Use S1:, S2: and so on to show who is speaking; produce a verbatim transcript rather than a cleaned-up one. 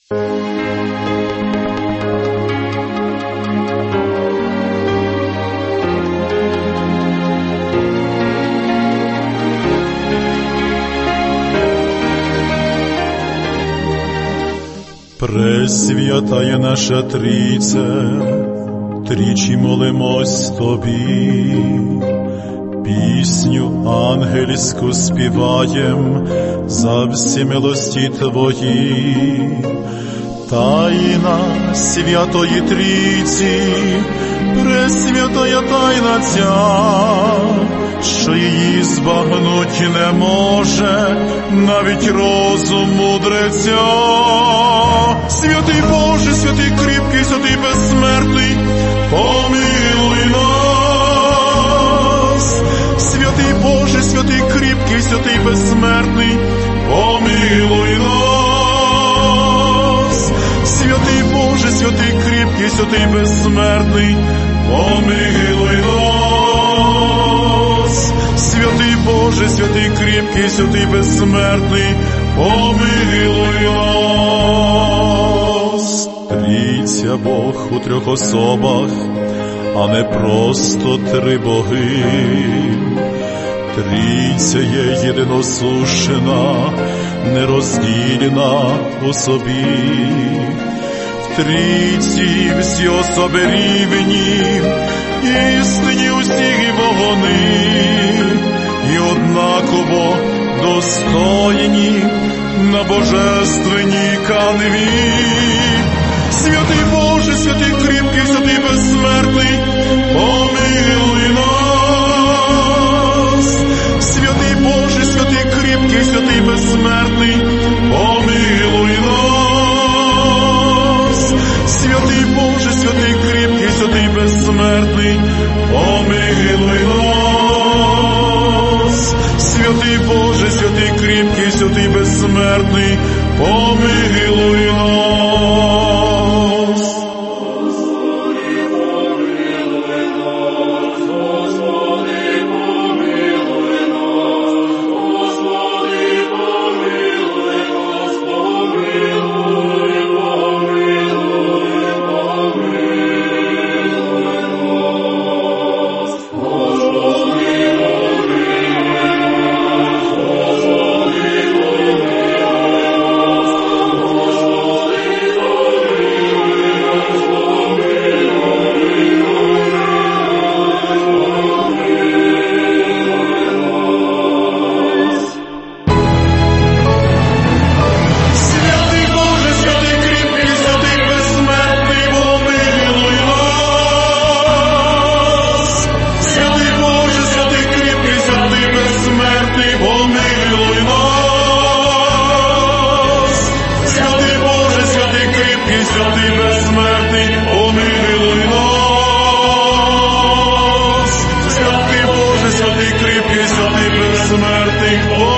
S1: Пресвятая наша Трійце, тричі молимось Тобі, пісню ангельську співаєм за всі милості Твої. Тайна Святої Трійці, пресвятая тайна ця, що її збагнуть не може навіть розум мудреця. Святий Боже, святий кріпкий, святий безсмертний, помилуй нас. Святий Боже, святий кріпкий, святий безсмертний, помилуй нас. Святий Боже, святий кріпкий, святий безсмертний, помилуй нас. Святий Боже, святий кріпкий, святий безсмертний, помилуй нас. Трійця Бог у трьох особах, а не просто три боги. Трійця є єдиносушна, нероздільна у собі. В Трійці всі особи рівні, істинні усі вогони, і однаково достойні на божественній канві. Святий Боже, святий кріпкий, святий безсмертний, помилуй нас. Святий Боже, святий кріпкий, святий безсмертний, помилуй нас. Святий Боже, святий кріпкий, святий безсмертний, помилуй нас. Святий Боже, святий кріпкий, святий безсмертний, помилуй нас. Святий безсмертний, помилуй нас. Святий Боже, святий кріпкий, святий безсмертний, помилуй нас.